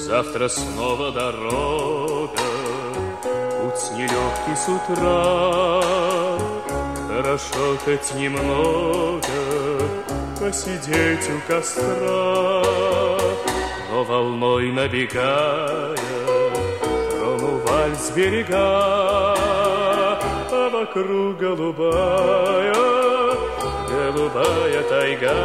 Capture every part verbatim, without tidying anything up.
Завтра снова дорога, путь нелегкий с утра. Хорошо хоть немного посидеть у костра, но волной набегая трону вальс берега, а вокруг голубая, голубая тайга,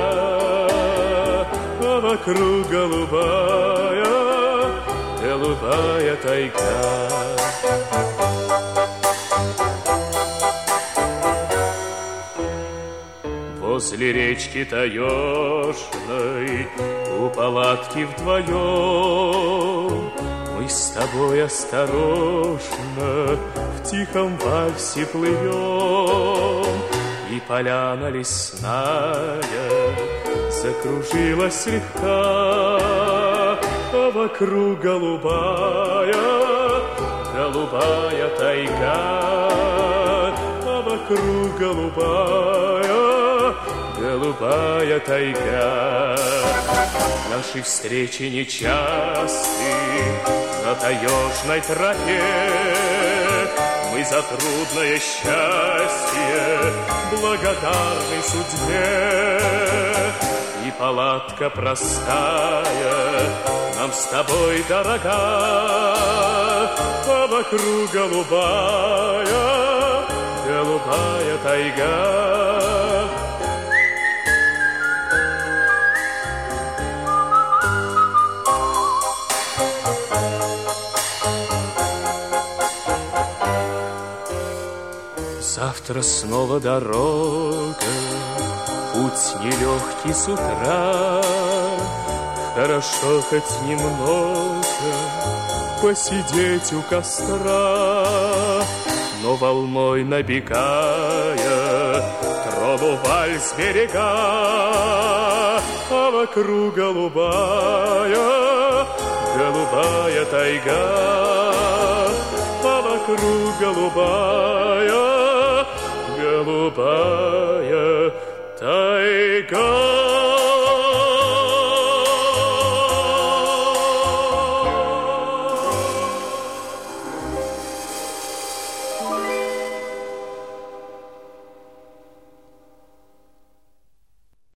а вокруг голубая, голубая тайга. Возле речки таежной, у палатки вдвоем, мы с тобой осторожно в тихом вальсе плывем. И поляна лесная закружилась слегка, а вокруг голубая, голубая тайга, а вокруг голубая, голубая тайга. Наши встречи нечасты на таежной тропе, мы за трудное счастье благодарны судьбе. И палатка простая нам с тобой дорога, а вокруг голубая, голубая тайга. Завтра снова дорога, путь нелегкий с утра. Хорошо хоть немного посидеть у костра, но волной набегая трону вальс берега, а вокруг голубая, голубая тайга, а вокруг голубая, голубая